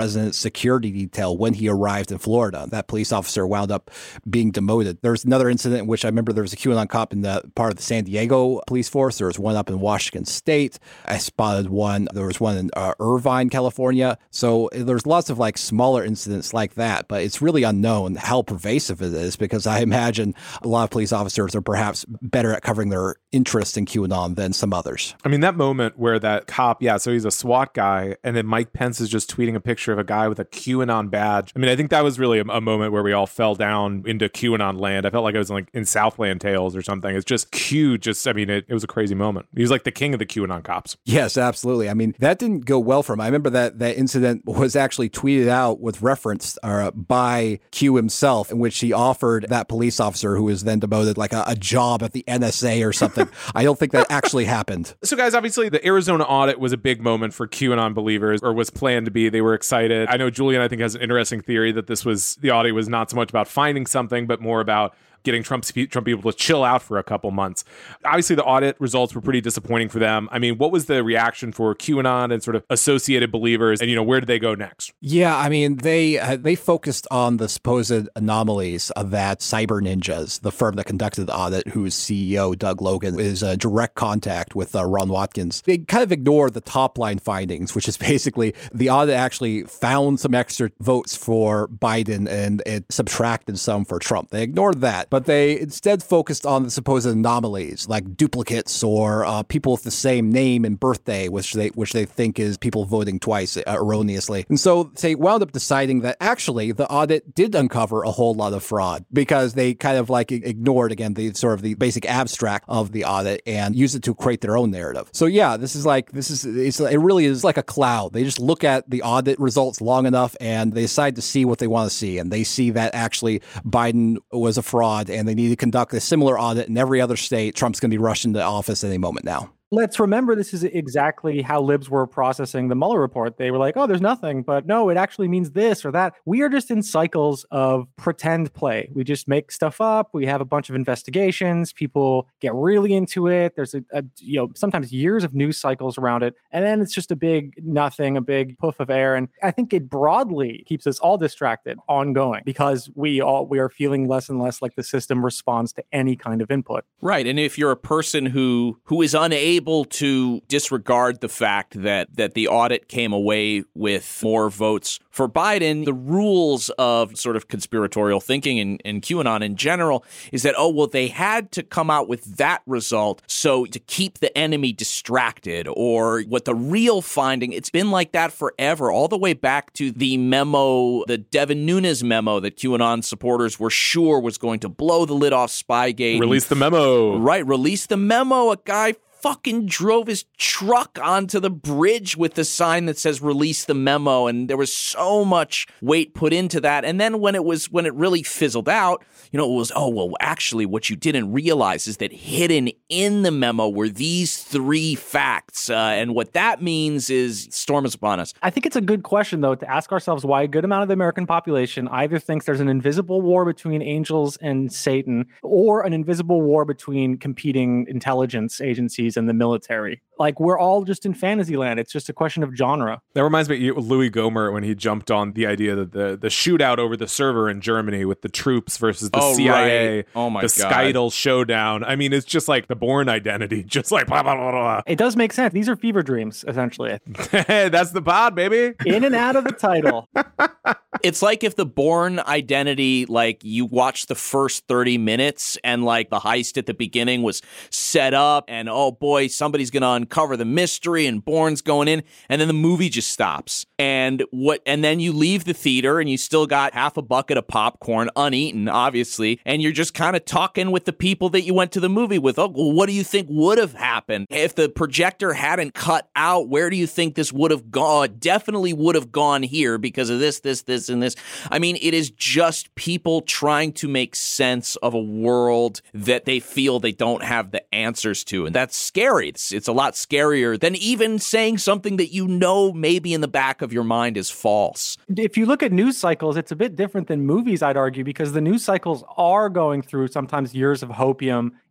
security detail when he arrived in Florida. That police officer wound up being demoted. There was another incident in which I remember there was a QAnon cop in the part of the San Diego police force. There was one up in Washington State. I spotted one. There was one in uh, Irvine, California. So there's lots of like smaller incidents like that, but it's really unknown how pervasive it is because I imagine a lot of police officers are perhaps better at covering their interest in QAnon than some others. I mean, that moment where that cop, yeah, so he's a SWAT guy, and then Mike Pence is just tweeting a picture of a guy with a QAnon badge. I mean, I think that was really a, a moment where we all fell down into QAnon land. I felt like I was like in Southland Tales or something. It's just Q, just, I mean, it, it was a crazy moment. He was like the king of the QAnon cops. Yes, absolutely. I mean, that didn't go well for him. I remember that that incident was actually tweeted out with reference uh, by Q himself, in which he offered that police officer who was then demoted like a, a job at the N S A or something. I don't think that actually happened. So guys, obviously the Arizona audit was a big moment for QAnon believers, or was planned to be. They were excited. I know Julian, I think, has an interesting theory that this was, the audit was not so much about finding something, but more about getting Trump, Trump people to chill out for a couple months. Obviously, the audit results were pretty disappointing for them. I mean, what was the reaction for QAnon and sort of associated believers? And, you know, where did they go next? Yeah, I mean, they uh, they focused on the supposed anomalies of that Cyber Ninjas, the firm that conducted the audit, whose C E O, Doug Logan, is a direct contact with uh, Ron Watkins. They kind of ignored the top line findings, which is basically the audit actually found some extra votes for Biden and it subtracted some for Trump. They ignored that. But they instead focused on the supposed anomalies like duplicates or uh, people with the same name and birthday, which they which they think is people voting twice uh, erroneously. And so they wound up deciding that actually the audit did uncover a whole lot of fraud because they kind of like ignored, again, the sort of the basic abstract of the audit and used it to create their own narrative. So yeah, this is like, this is, it's, it really is like a cloud. They just look at the audit results long enough and they decide to see what they want to see. And they see that actually Biden was a fraud and they need to conduct a similar audit in every other state. Trump's going to be rushed into office any moment now. Let's remember this is exactly how libs were processing the Mueller report. They were like, oh, there's nothing, but no, it actually means this or that. We are just in cycles of pretend play. We just make stuff up. We have a bunch of investigations. People get really into it. There's a, a you know, sometimes years of news cycles around it. And then it's just a big nothing, a big puff of air. And I think it broadly keeps us all distracted ongoing because we all, we are feeling less and less like the system responds to any kind of input. Right. And if you're a person who, who is unable able to disregard the fact that that the audit came away with more votes for Biden, the rules of sort of conspiratorial thinking and, and QAnon in general is that, oh, well, they had to come out with that result so to keep the enemy distracted, or what the real finding, it's been like that forever, all the way back to the memo, the Devin Nunes memo that QAnon supporters were sure was going to blow the lid off Spygate. Release the memo. Right, release the memo. A guy fucking drove his truck onto the bridge with the sign that says release the memo, and there was so much weight put into that. And then when it was when it really fizzled out, you know, it was, oh, well, actually what you didn't realize is that hidden in the memo were these three facts. Uh, and what that means is storm is upon us. I think it's a good question, though, to ask ourselves why a good amount of the American population either thinks there's an invisible war between angels and Satan or an invisible war between competing intelligence agencies and the military. Like, we're all just in fantasy land. It's just a question of genre. That reminds me of Louis Gohmert when he jumped on the idea that the, the shootout over the server in Germany with the troops versus the oh, C I A, right. oh my the God. Skyttle showdown. I mean, it's just like the Bourne Identity, just like blah, blah, blah, blah. It does make sense. These are fever dreams, essentially. That's the pod, baby. In and out of the title. It's like if the Bourne Identity, like, you watch the first thirty minutes and like the heist at the beginning was set up and, oh boy, somebody's going to uncover the mystery and Bourne's going in, and then the movie just stops. And what? And then you leave the theater and you still got half a bucket of popcorn uneaten, obviously, and you're just kind of talking with the people that you went to the movie with. Oh, well, what do you think would have happened if the projector hadn't cut out? Where do you think this would have gone? Definitely would have gone here because of this, this, this, and this. I mean, it is just people trying to make sense of a world that they feel they don't have the answers to, and that's scary. It's, it's a lot scarier than even saying something that you know maybe in the back of your mind is false. If you look at news cycles, it's a bit different than movies, I'd argue, because the news cycles are going through sometimes years of hopium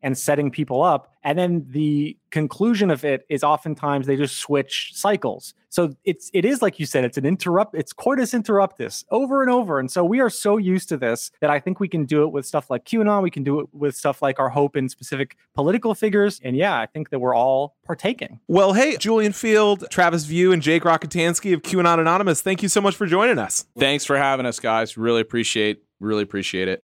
and setting people up. And then the conclusion of it is oftentimes they just switch cycles. So it's it is like you said, it's an interrupt, it's coitus interruptus over and over. And so we are so used to this that I think we can do it with stuff like QAnon. We can do it with stuff like our hope in specific political figures. And yeah, I think that we're all partaking. Well, hey, Julian Field, Travis View, and Jake Rockatansky of QAnon Anonymous, thank you so much for joining us. Thanks for having us, guys. Really appreciate, really appreciate it.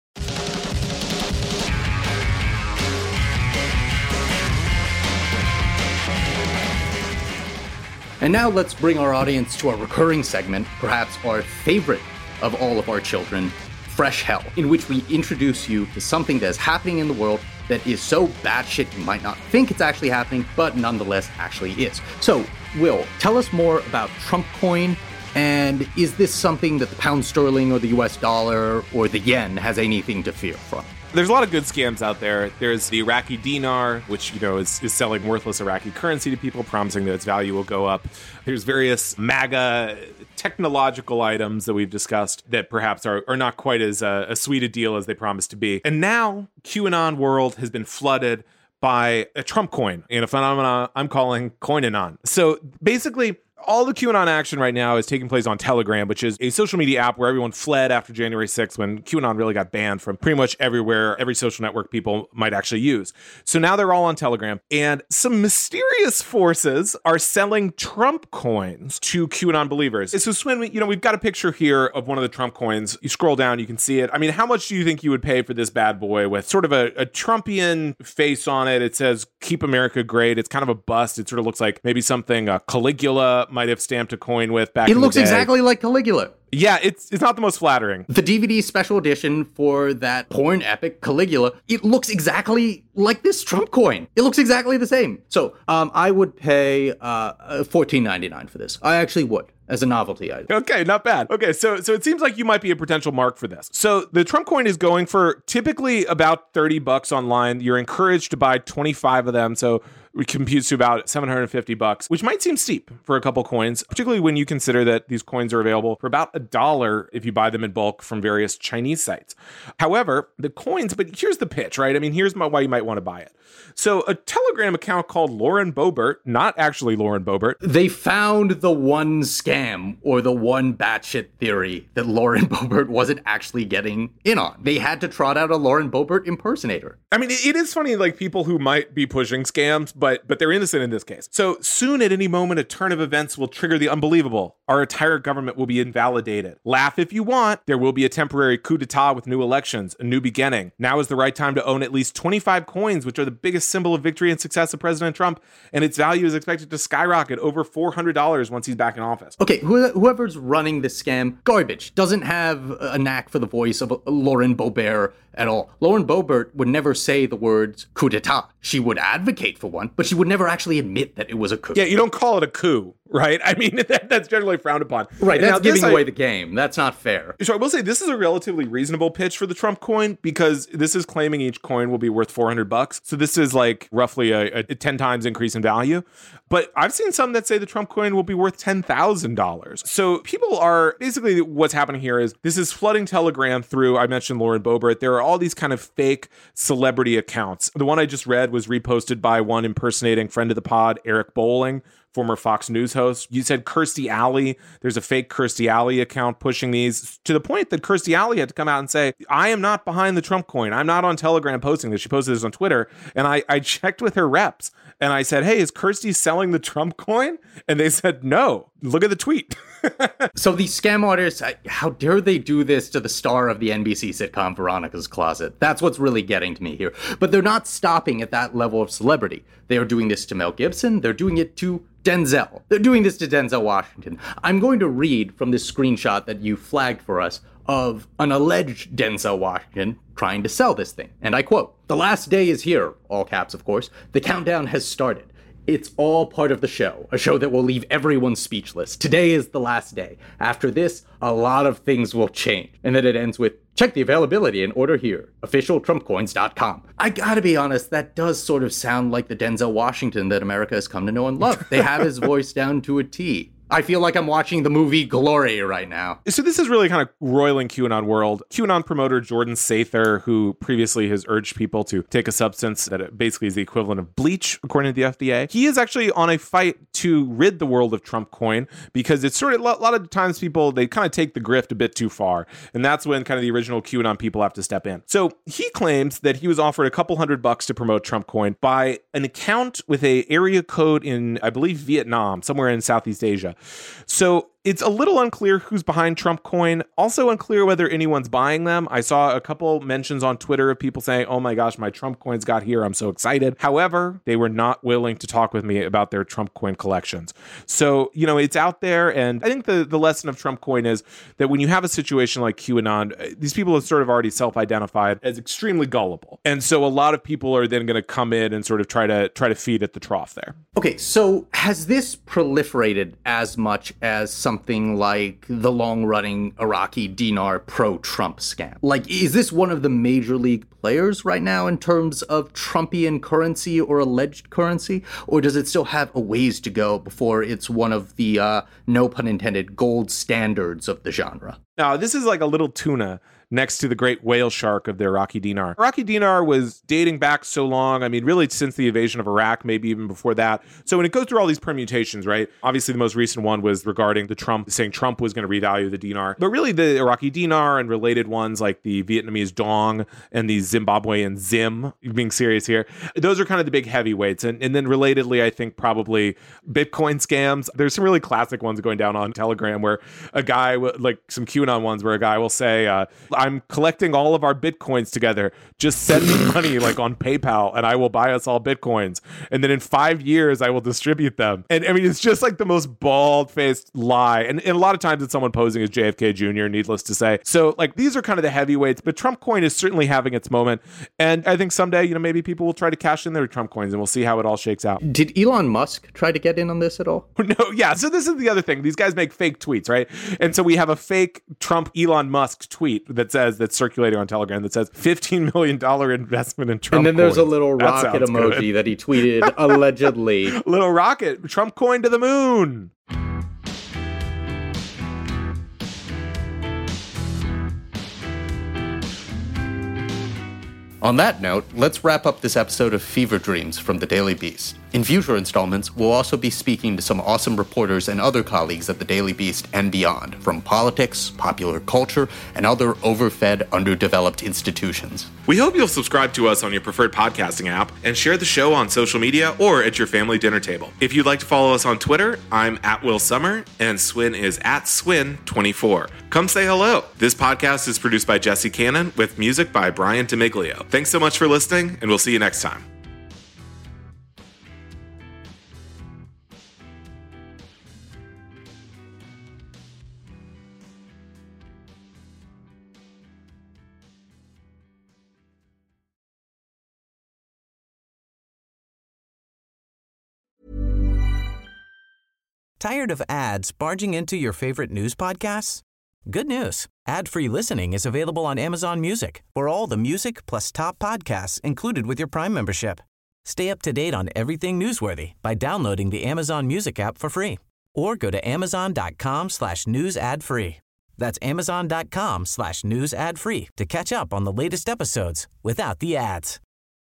And now let's bring our audience to a recurring segment, perhaps our favorite of all of our children, Fresh Hell, in which we introduce you to something that is happening in the world that is so batshit you might not think it's actually happening, but nonetheless actually is. So, Will, tell us more about Trump coin, and is this something that the pound sterling or the U S dollar or the yen has anything to fear from? There's a lot of good scams out there. There's the Iraqi dinar, which, you know, is, is selling worthless Iraqi currency to people, promising that its value will go up. There's various MAGA technological items that we've discussed that perhaps are, are not quite as uh, a sweet a deal as they promise to be. And now QAnon world has been flooded by a Trump coin in a phenomenon I'm calling Coinanon. So basically, all the QAnon action right now is taking place on Telegram, which is a social media app where everyone fled after January sixth when QAnon really got banned from pretty much everywhere, every social network people might actually use. So now they're all on Telegram, and some mysterious forces are selling Trump coins to QAnon believers. So Swin, you know, we've got a picture here of one of the Trump coins. You scroll down, you can see it. I mean, how much do you think you would pay for this bad boy with sort of a, a Trumpian face on it? It says, "Keep America Great." It's kind of a bust. It sort of looks like maybe something uh, Caligula might have stamped a coin with back it in the day. It looks exactly like Caligula. Yeah, it's it's not the most flattering. The D V D special edition for that porn epic Caligula, it looks exactly like this Trump coin. It looks exactly the same. So um, I would pay uh, fourteen ninety-nine for this. I actually would, as a novelty item. Okay, not bad. Okay, so so it seems like you might be a potential mark for this. So the Trump coin is going for typically about thirty bucks online. You're encouraged to buy twenty-five of them. So it computes to about seven hundred fifty bucks, which might seem steep for a couple coins, particularly when you consider that these coins are available for about a dollar if you buy them in bulk from various Chinese sites. However, the coins, but here's the pitch, right? I mean, here's my, why you might want to buy it. So a Telegram account called Lauren Boebert, not actually Lauren Boebert. They found the one scam or the one batshit theory that Lauren Boebert wasn't actually getting in on. They had to trot out a Lauren Boebert impersonator. I mean, it is funny, like people who might be pushing scams, but but they're innocent in this case. So soon at any moment, a turn of events will trigger the unbelievable. Our entire government will be invalidated. Laugh if you want. There will be a temporary coup d'etat with new elections, a new beginning. Now is the right time to own at least twenty-five coins, which are the biggest symbol of victory and success of President Trump, and its value is expected to skyrocket over four hundred dollars once he's back in office. Okay, whoever's running this scam, garbage, doesn't have a knack for the voice of Lauren Boebert at all. Lauren Boebert would never say the words coup d'etat. She would advocate for one, but she would never actually admit that it was a coup. Yeah, you don't call it a coup, right? I mean, that, that's generally frowned upon. Right, that's now, giving I, away the game. That's not fair. So I will say this is a relatively reasonable pitch for the Trump coin because this is claiming each coin will be worth four hundred bucks. So this is like roughly a, a ten times increase in value. But I've seen some that say the Trump coin will be worth ten thousand dollars. So people are basically what's happening here is this is flooding Telegram through, I mentioned Lauren Boebert. There are all these kind of fake celebrity accounts. The one I just read was reposted by one impersonating friend of the pod, Eric Bowling, former Fox News host. You said Kirstie Alley. There's a fake Kirstie Alley account pushing these to the point that Kirstie Alley had to come out and say, I am not behind the Trump coin. I'm not on Telegram posting this. She posted this on Twitter. And I, I checked with her reps and I said, hey, is Kirstie selling the Trump coin? And they said, no. Look at the tweet. So these scam artists, how dare they do this to the star of the N B C sitcom Veronica's Closet? That's what's really getting to me here. But they're not stopping at that level of celebrity. They are doing this to Mel Gibson. They're doing it to Denzel. They're doing this to Denzel Washington. I'm going to read from this screenshot that you flagged for us of an alleged Denzel Washington trying to sell this thing. And I quote, "The last day is here," all caps, of course. "The countdown has started. It's all part of the show, a show that will leave everyone speechless. Today is the last day. After this, a lot of things will change." And then it ends with, "Check the availability and order here. official trump coins dot com. I gotta be honest, that does sort of sound like the Denzel Washington that America has come to know and love. They have his voice down to a T. I feel like I'm watching the movie Glory right now. So this is really kind of roiling QAnon world. QAnon promoter Jordan Sather, who previously has urged people to take a substance that basically is the equivalent of bleach, according to the F D A, he is actually on a fight to rid the world of Trump coin, because it's sort of a lot of times people, they kind of take the grift a bit too far. And that's when kind of the original QAnon people have to step in. So he claims that he was offered a couple hundred bucks to promote Trump coin by an account with a area code in, I believe, Vietnam, somewhere in Southeast Asia. So it's a little unclear who's behind Trump coin. Also unclear whether anyone's buying them. I saw a couple mentions on Twitter of people saying, oh my gosh, my Trump coins got here. I'm so excited. However, they were not willing to talk with me about their Trump coin collections. So, you know, it's out there. And I think the, the lesson of Trump coin is that when you have a situation like QAnon, these people have sort of already self-identified as extremely gullible. And so a lot of people are then going to come in and sort of try to try to feed at the trough there. Okay, so has this proliferated as much as something like the long-running Iraqi dinar pro-Trump scam? Like, is this one of the major league players right now in terms of Trumpian currency or alleged currency? Or does it still have a ways to go before it's one of the, uh, no pun intended, gold standards of the genre? Now, this is like a little tuna next to the great whale shark of the Iraqi dinar. Iraqi dinar was dating back so long. I mean, really since the invasion of Iraq, maybe even before that. So when it goes through all these permutations, right? Obviously, the most recent one was regarding the Trump, saying Trump was going to revalue the dinar. But really, the Iraqi dinar and related ones like the Vietnamese dong and the Zimbabwean zim, being serious here, those are kind of the big heavyweights. And, and then relatedly, I think probably Bitcoin scams. There's some really classic ones going down on Telegram where a guy, like some QAnon ones where a guy will say, uh, I'm collecting all of our Bitcoins together. Just send me money like on PayPal and I will buy us all Bitcoins. And then in five years, I will distribute them. And I mean, it's just like the most bald-faced lie. And, and a lot of times it's someone posing as J F K Junior, needless to say. So like these are kind of the heavyweights, but Trump coin is certainly having its moment. And I think someday, you know, maybe people will try to cash in their Trump coins and we'll see how it all shakes out. Did Elon Musk try to get in on this at all? No, yeah. So this is the other thing. These guys make fake tweets, right? And so we have a fake Trump Elon Musk tweet that says, that's circulating on Telegram that says fifteen million dollars investment in Trump And then there's coin. a little That rocket sounds emoji good. that he tweeted allegedly. Little rocket, Trump coin to the moon. On that note, let's wrap up this episode of Fever Dreams from the Daily Beast. In future installments, we'll also be speaking to some awesome reporters and other colleagues at the Daily Beast and beyond, from politics, popular culture, and other overfed, underdeveloped institutions. We hope you'll subscribe to us on your preferred podcasting app and share the show on social media or at your family dinner table. If you'd like to follow us on Twitter, I'm at Will Summer and Swin is at Swin twenty-four. Come say hello. This podcast is produced by Jesse Cannon with music by Brian DeMiglio. Thanks so much for listening, and we'll see you next time. Tired of ads barging into your favorite news podcasts? Good news. Ad-free listening is available on Amazon Music for all the music plus top podcasts included with your Prime membership. Stay up to date on everything newsworthy by downloading the Amazon Music app for free or go to amazon.com slash news ad free. That's amazon.com slash news ad free to catch up on the latest episodes without the ads.